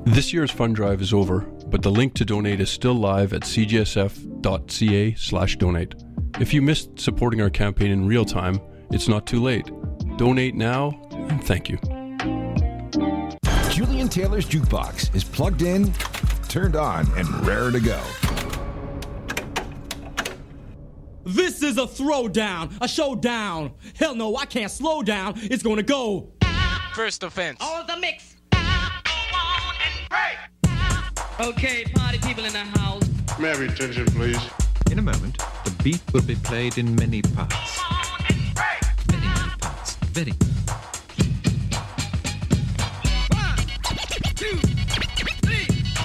This year's fund drive is over, but the link to donate is still live at cgsf.ca/donate. If you missed supporting our campaign in real time, it's not too late. Donate now, and thank you. Julian Taylor's Jukebox is plugged in, turned on, and raring to go. This is a throwdown, a showdown. Hell no, I can't slow down. It's gonna go. First offense. All the mix. Okay, party people in the house. May I have your attention, please? In a moment, the beat will be played in many parts. Very many parts. Very. 1, 2, 3.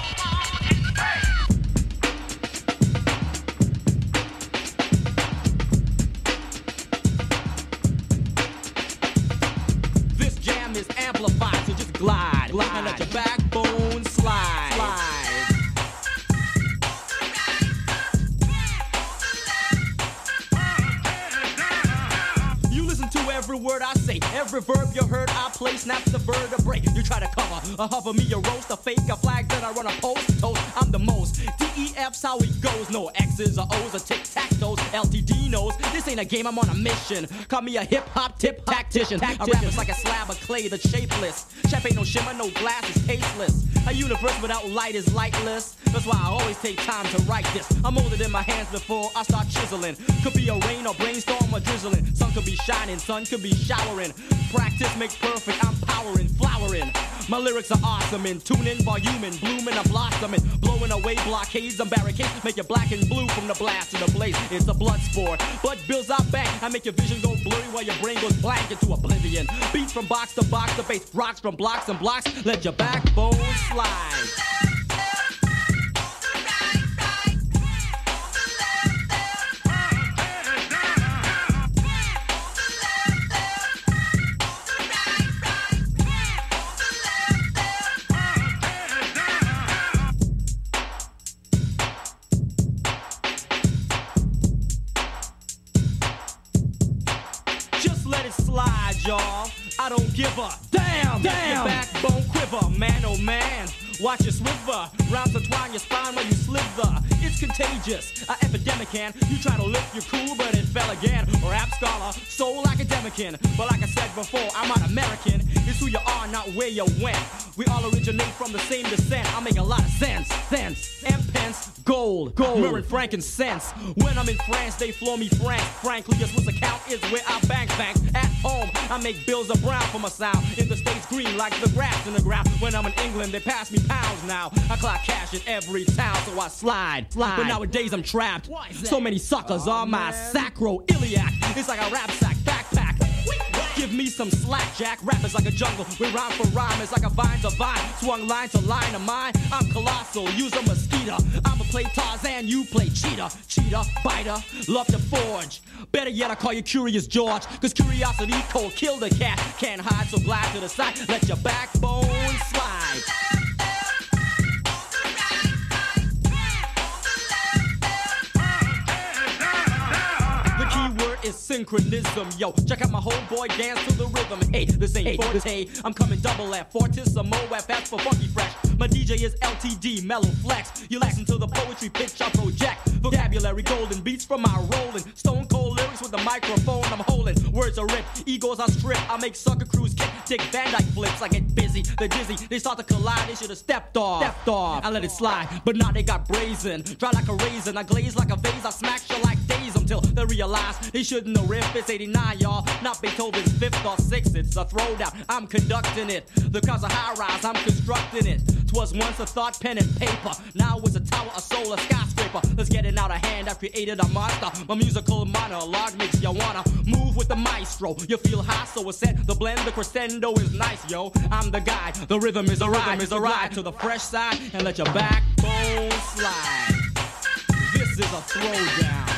This jam is amplified, so just glide, and let your backbone slide. You listen to every word I say, every verb you heard I play snaps the vertebrae. You try to cover, a hover me, a roast, a fake, a flag that I run a post, toast. I'm the most. DEF's how it goes, no X's or O's or tic-tac-toes. LTD knows this ain't a game, I'm on a mission. Call me a hip-hop tip-tactician. I rap is like a slab of clay that's shapeless. Champagne no shimmer, no glass is tasteless. A universe without light is lightless. That's why I always take time to write this. I'm older than my hands before I start chiseling. Could be a rain or brainstorm or drizzling. Sun could be shining, sun could be showering. Practice makes perfect, I'm powering, flowering. My lyrics are awesome and tuning, voluming, blooming, I'm blossoming. Blowing away blockades and barricades. Make you black and blue from the blast to the blaze. It's a blood sport, but bills are back. I make your vision go blurry while your brain goes blank into oblivion. Beats from box to box, the bass rocks from blocks and blocks. Let your backbone slide. Y'all, I don't give a damn. Your backbone quiver, man, oh man. Watch you swiver, rounds entwine your spine while you slither. It's contagious, an epidemic, and you try to lift your cool, but it fell again. Rap scholar, soul academician, but like I said before, I'm not American. It's who you are, not where you went. We all originate from the same descent. I make a lot of sense, and pence, gold, myrrh and frankincense. When I'm in France, they flow me frank. Frankly, just what's account is where I bank. At home, I make bills of brown for my sound. In the States, green like the grass in the ground. When I'm in England, they pass me pounds now. I clock cash in every town, so I slide. But nowadays I'm trapped. So many suckers on my sacroiliac. It's like a rap sack backpack. Give me some slack, Jack. Rap is like a jungle with rhyme for rhyme. It's like a vine to vine, swung line to line of mine. I'm colossal, use a mosquito. I'ma play Tarzan, you play cheetah. Cheetah, biter, love to forge. Better yet, I call you Curious George. Cause curiosity cold, kill the cat. Can't hide, so glide to the side. Let your backbone slide. Is synchronism, yo. Check out my whole boy dance to the rhythm. Hey, this ain't forte. I'm coming double F, fortissimo, FS for funky fresh. My DJ is LTD, mellow flex. You listen to the poetry pitch I project. Vocabulary golden, beats from my rolling. Stone cold lyrics with the microphone I'm holding. Words are ripped, egos I strip. I make sucker crews kick, Dick Van Dyke flips. I get busy, they're dizzy. They start to collide, they should have stepped off. I let it slide, but now they got brazen. Dry like a raisin, I glaze like a vase. I smack you like days until they realize they shouldn't know riff. It's 89, y'all, not Beethoven's 5th or 6th. It's a throwdown, I'm conducting it. The cause of high rise, I'm constructing it. 'Twas once a thought, pen and paper. Now it's a tower, a soul, a skyscraper. Let's get it out of hand, I've created a monster. My musical monologue makes you wanna move with the maestro. You feel high, so it's set. The blend, the crescendo is nice, yo. I'm the guy, the rhythm is a ride. To the fresh side and let your backbone slide. This is a throwdown.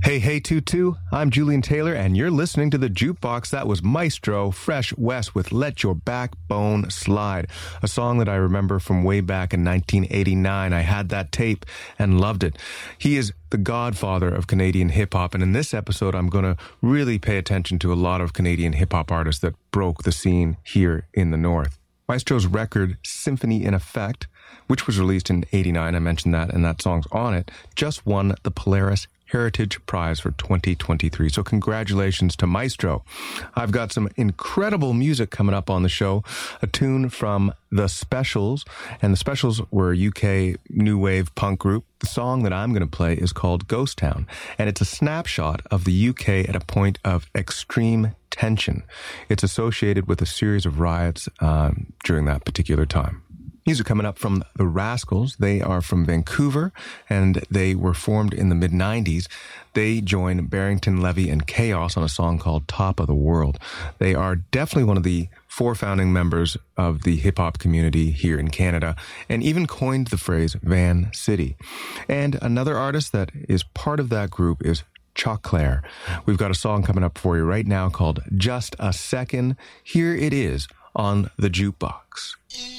Hey, hey, Tutu. I'm Julian Taylor, and you're listening to The Jukebox. That was Maestro Fresh West with Let Your Backbone Slide, a song that I remember from way back in 1989. I had that tape and loved it. He is the godfather of Canadian hip-hop, and in this episode, I'm going to really pay attention to a lot of Canadian hip-hop artists that broke the scene here in the North. Maestro's record, Symphony in Effect, which was released in '89, I mentioned that, and that song's on it, just won the Polaris Heritage Prize for 2023. So congratulations to Maestro. I've got some incredible music coming up on the show. A tune from The Specials, and The Specials were a UK new wave punk group. The song that I'm going to play is called Ghost Town, and it's a snapshot of the UK at a point of extreme tension. It's associated with a series of riots during that particular time. Music coming up from the Rascals. They are from Vancouver, and they were formed in the mid-90s. They joined Barrington Levy and Chaos on a song called Top of the World. They are definitely one of the 4 founding members of the hip-hop community here in Canada, and even coined the phrase Van City. And another artist that is part of that group is Choclair. We've got a song coming up for you right now called Just a Second. Here it is on The Jukebox.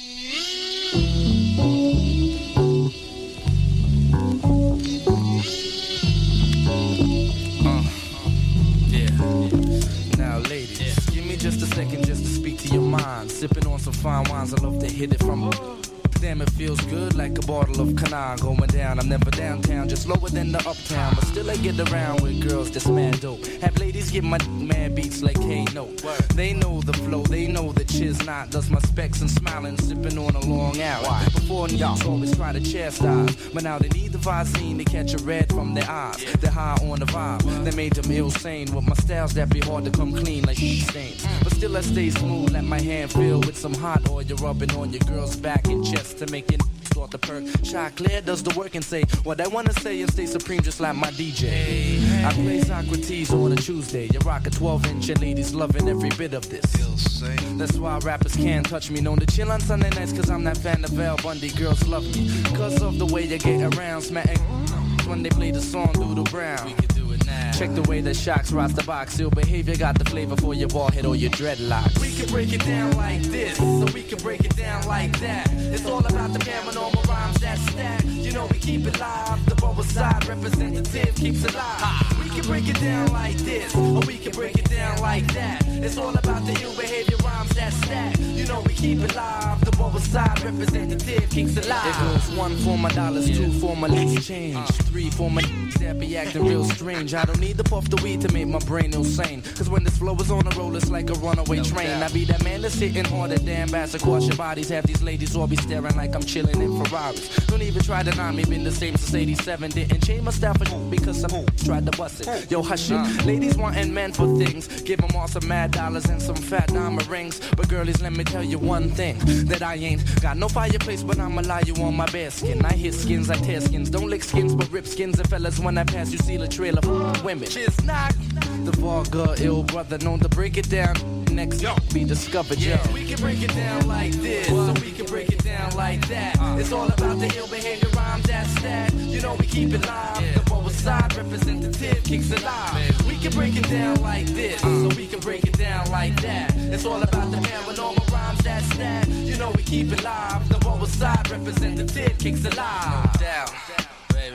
Now, ladies, give me just a second just to speak to your mind. Sipping on some fine wines, I love to hit it from. Damn, it feels good like a bottle of Canard going down. I'm never downtown, just lower than the uptown. But still I get around with girls that's mad dope. Have ladies give my mad beats like hey no. They know the flow, they know the chiz not. Does my specs and smiling, sipping on a long hour. Before y'all always try to chastise, but now they need the Visine to catch a red from their eyes. They're high on the vibe, that made them ill sane. With my styles that be hard to come clean like sheet stains. But still I stay smooth, let my hand fill with some hot oil. You're rubbing on your girl's back and chest to make it start the perk. Choclair does the work and say what I wanna say and stay supreme just like my DJ. I play Socrates on a Tuesday. You rock a 12-inch and ladies loving every bit of this. That's why rappers can't touch me. Known to chill on Sunday nights cause I'm that fan of Al Bundy. Girls love me cause of the way you get around. Smacking when they play the song Doodle Brown. We can do it now. Check the way the Shocks rise the box. Your behavior got the flavor for your bald head or your dreadlocks. We can break it down like this, so we can break it down like that. It's all about the paranormal rhymes that stack. You know we keep it live. The bubble side representative keeps it live. We can break it down like this, or we can break it down like that. It's all about the ill behavior rhymes that stack. You know we keep it live. The bubble side representative keeps it live. It goes 1 for my dollars, 2 for my loose change, 3 for my that be acting real strange. I don't need to puff the weed to make my brain insane. Cause when this flow is on the roll, it's like a runaway train. I be that man that's hitting harder than bass across your bodies. Have these ladies all be staring like I'm chilling in Ferraris. Don't even try to deny me, been the same since 87. Didn't change my style for because some tried to bust it. Yo, hush it. Ladies wanting men for things. Give them all some mad dollars and some fat diamond rings. But girlies, let me tell you one thing. That I ain't got no fireplace, but I'ma lie you on my bare skin. I hit skins, I tear skins. Don't lick skins, but rip skins. And fellas, when I pass, you see the trailer for women. It's not the vulgar, ill brother known to break it down. Next be discovered, yo. We can break it down like this, so we can break it down like that. It's all about the ill behavior rhymes that stat. You know we keep it live. The forward side representative kicks it live. We can break it down like this, so we can break it down like that. It's all about the paranormal rhymes that stat. You know we keep it live. The forward side representative kicks it live. No doubt, baby.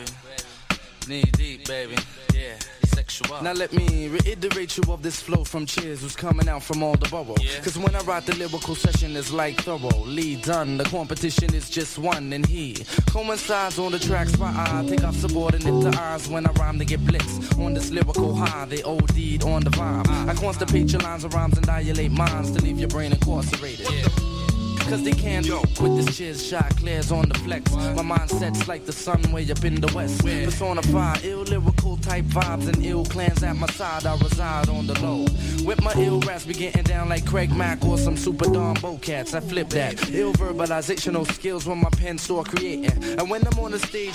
Knee deep, baby. Yeah. Now let me reiterate you of this flow from Cheers who's coming out from all the borough. Cause when I rock the lyrical session it's like thoroughly done. The competition is just one and he coincides on the tracks by I take off subordinate to eyes when I rhyme to get blitzed. On this lyrical high they OD'd on the vibe. I constipate your lines of rhymes and dilate minds to leave your brain incarcerated. Cause they can't with this chiz shot clears on the flex. My mindset's like the sun way up in the west. Personify ill lyrical type vibes and ill clans at my side. I reside on the low. With my ill raps be getting down like Craig Mack or some super Don Bocats. I flip that. Ill verbalizational skills when my pen start creating. And when I'm on the stage,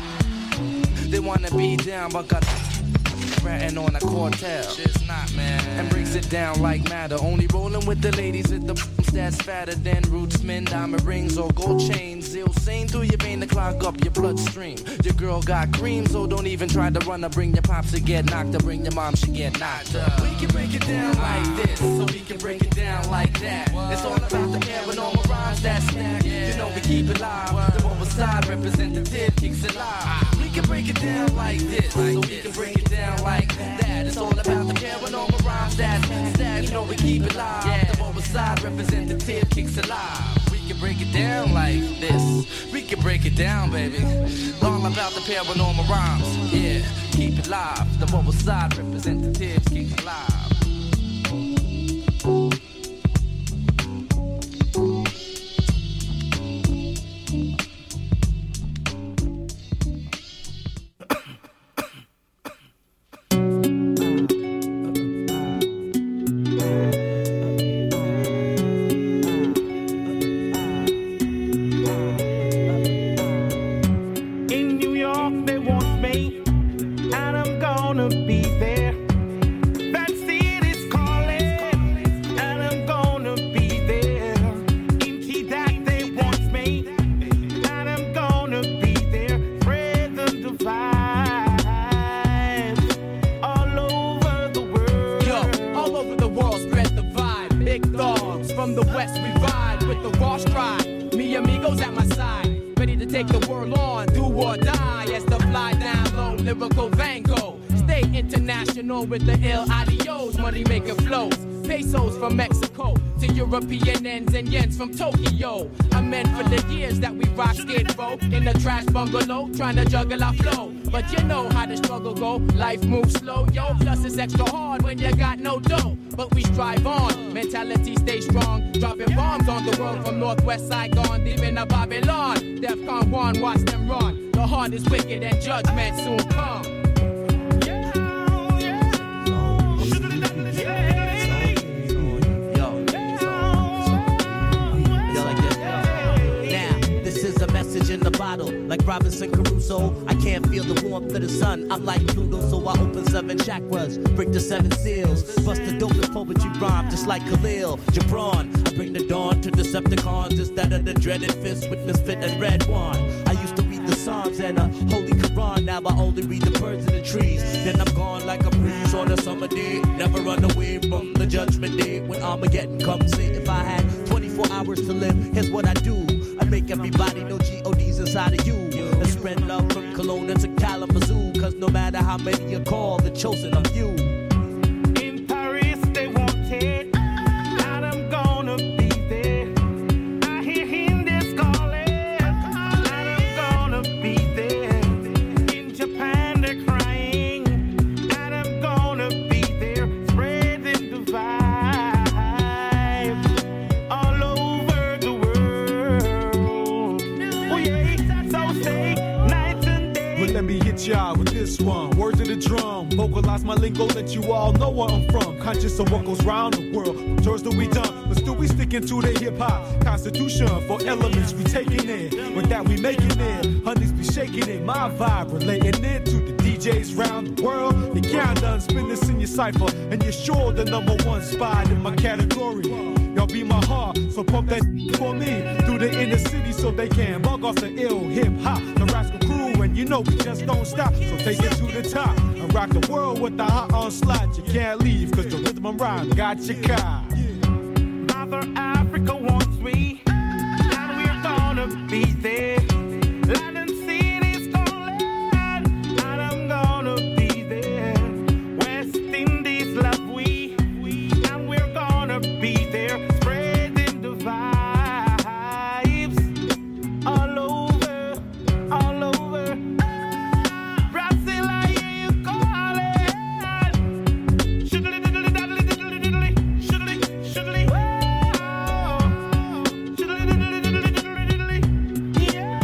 they wanna be down but got ratting on a cartel. Just not, man. And breaks it down like matter. Only rolling with the ladies with the that's fatter than rootsmen, diamond rings or gold chains. Zilsane through your vein to clog up your bloodstream. Your girl got cream, so don't even try to run or bring your pops to get knocked or bring your mom she get knocked up. We can break it down like this, so we can break it down like that. It's all about the paranormal rhymes that snap. You know we keep it live. The overside representative kicks it live. We can break it down like this, so we can break it down like that. It's all about the paranormal rhymes that snap. You know we keep it live. The overside representative kicks it live. We can break it down like this. We can break it down, baby. All about the paranormal rhymes. Yeah, keep it live. The mobile side representatives keep it live. With the ill adios, money making flows. Pesos from Mexico to European ends and yens from Tokyo. I'm meant for the years that we rock skid folk in a trash bungalow, trying to juggle our flow. But you know how the struggle go. Life moves slow, yo. Plus it's extra hard when you got no dough. But we strive on, mentality stay strong. Dropping bombs on the world from Northwest Saigon, deep in Babylon. DEFCON 1, watch them run. The heart is wicked and judgment soon come. In the bottle, like Robinson Crusoe. I can't feel the warmth of the sun. I'm like Pluto, so I open 7 chakras, break the 7 seals, bust the dopest poetry rhyme, just like Khalil Gibran. I bring the dawn to Decepticons instead of the dreaded fist with Misfit and Red One. I used to read the Psalms and a Holy Quran. Now I only read the birds and the trees. Then I'm gone like a breeze on a summer day. Never run away from the judgment day when Armageddon comes. Say if I had 24 hours to live, here's what I do. I make everybody know G.O.D's inside of you. And spread love from Kelowna to Kalamazoo. Cause no matter how many you call, the chosen of you. In Paris they want it, and I'm gonna be there. I hear Hindi calling, and I'm gonna be there. In Japan they're crying, and I'm gonna be there. Spreading the vibe all over the world. Oh yeah, so say night and day. Well, let me hit y'all with this one. Words of the drum, vocalize my lingo, let you all know where I'm from. Conscious of what goes round the world. Chores that we done, but still we sticking to the hip-hop constitution. For elements we taking it, with that we making it. Honeys be shaking it, my vibe relating it to the DJs round the world. You can't unspin this in your cipher, and you're sure the #1 spot in my category. Y'all be my heart, so pump that for me through the inner city so they can bug off the ill hip-hop. The Rascal Crew, and you know we just don't stop. So take it to the top and rock the world with the hot onslaught. You can't leave, cause the rhythm and rhyme got you caught. Mother Africa wants me, and we're gonna be there. London City's calling, and I'm gonna be there. West Indies love we, and we're gonna be there. Spreading the vibes all over, all over. Brazil, I hear you calling. Shiddly, diddly, diddly, diddly, diddly, shiddly, shiddly. Shiddly, diddly, diddly, diddly, diddly. Yeah.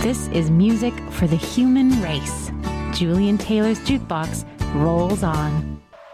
This is music for the human race. Julian Taylor's Jukebox rolls on.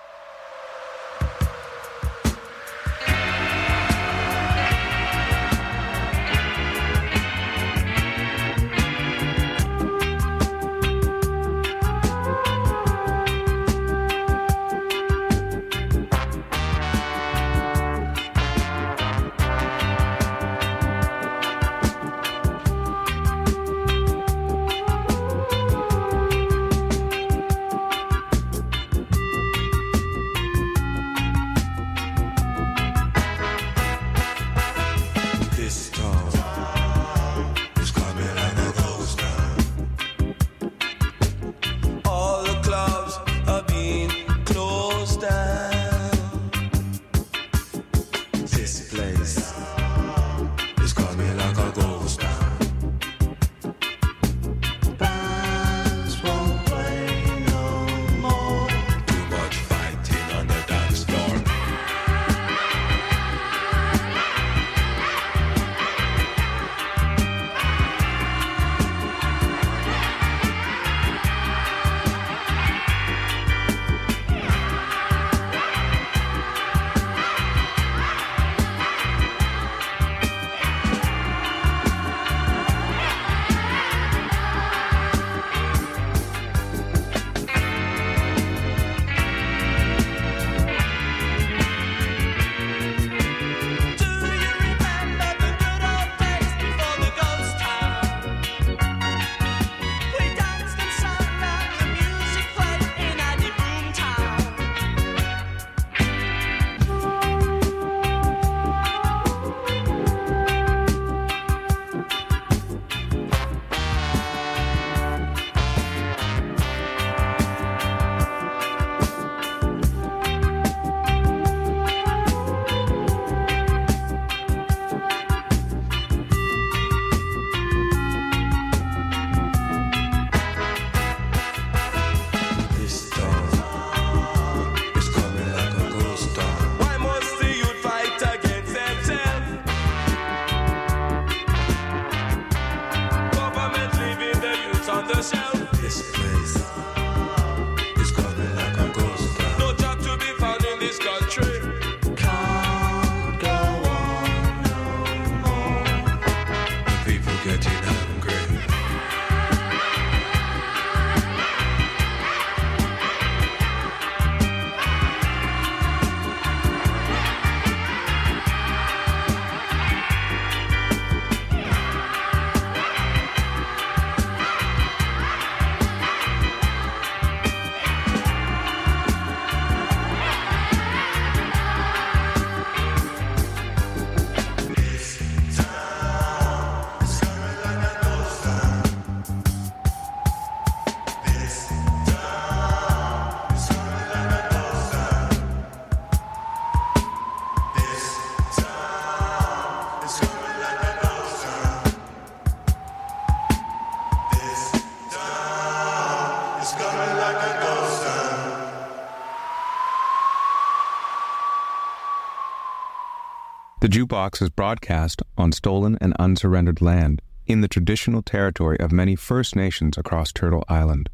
The Jukebox is broadcast on stolen and unsurrendered land in the traditional territory of many First Nations across Turtle Island.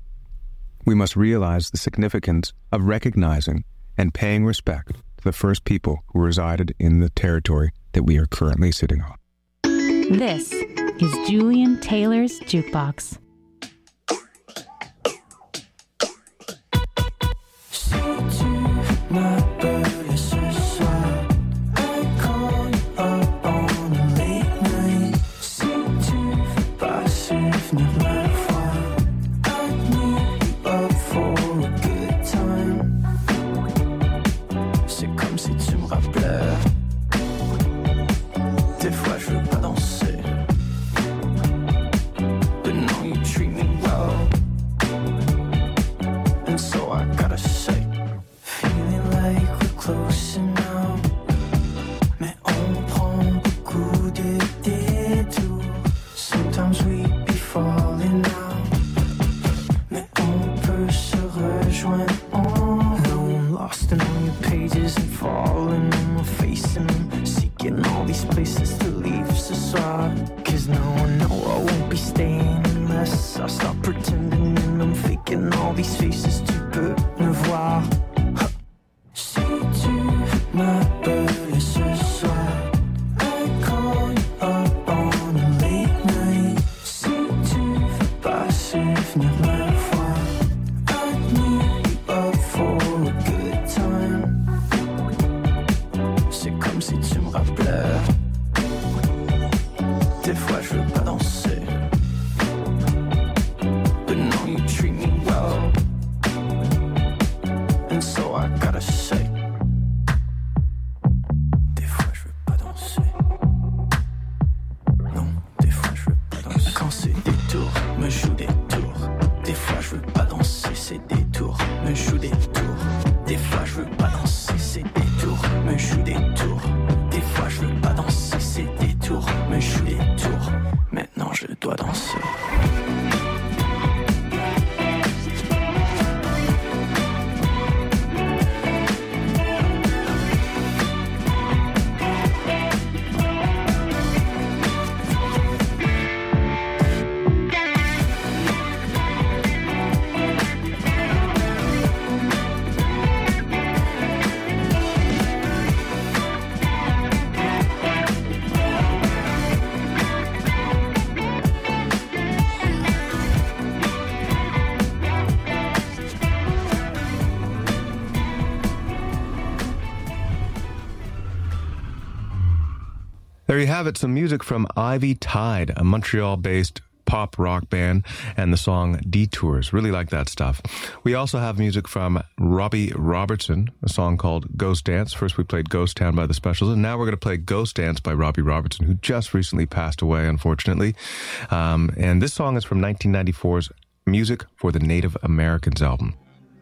We must realize the significance of recognizing and paying respect to the first people who resided in the territory that we are currently sitting on. This is Julian Taylor's Jukebox. Des fois je veux pas danser, mais non, je dois danser. There you have it, some music from Ivy Tide, a Montreal-based pop rock band, and the song Detours. Really like that stuff. We also have music from Robbie Robertson, a song called Ghost Dance. First we played Ghost Town by the Specials, and now we're going to play Ghost Dance by Robbie Robertson, who just recently passed away, unfortunately. And this song is from 1994's Music for the Native Americans album.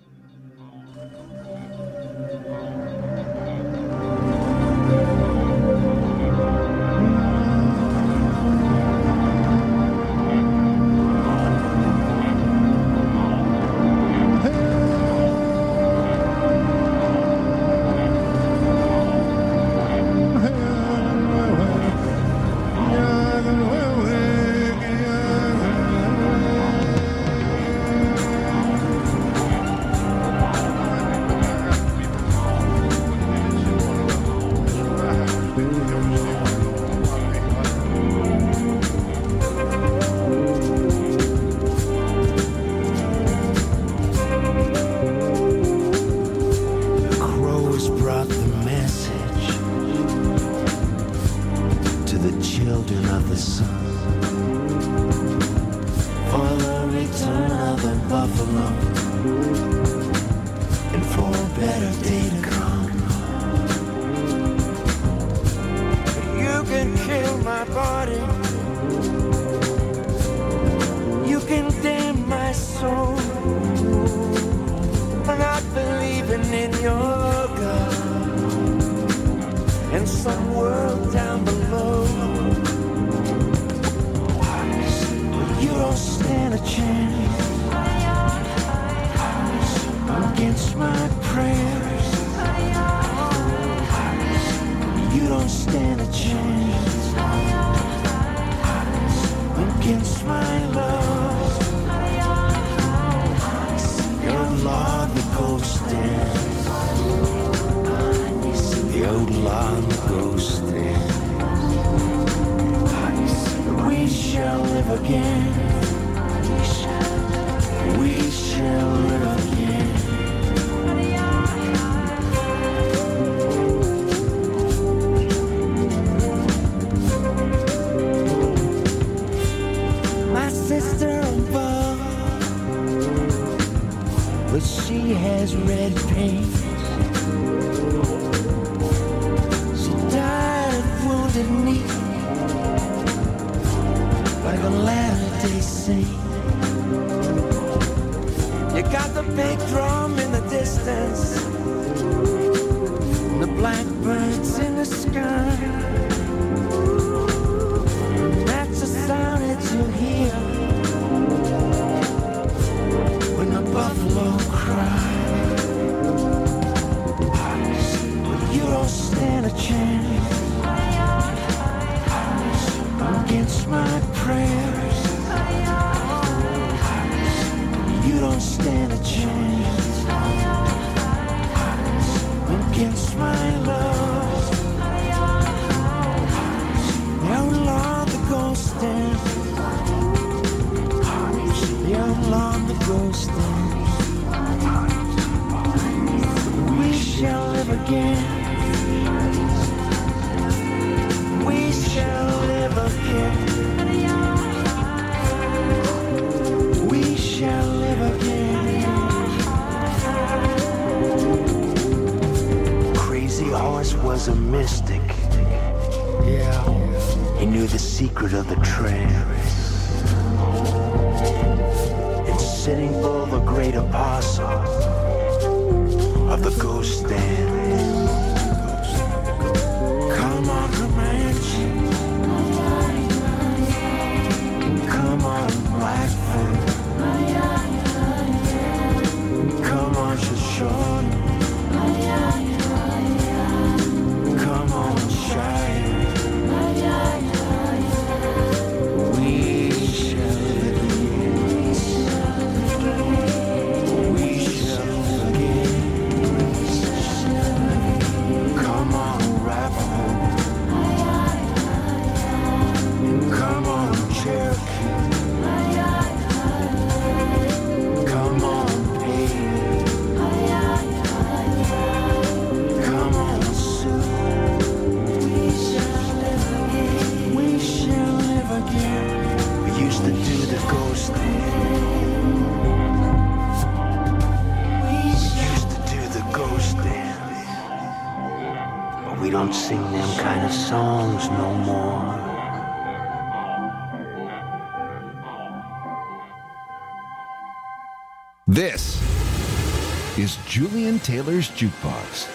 Was a mystic. Yeah, he knew the secret of the trance. And sitting for the great apostle of the ghost dance. Come on, Comanche. don't sing them kind of songs no more. This is Julian Taylor's Jukebox.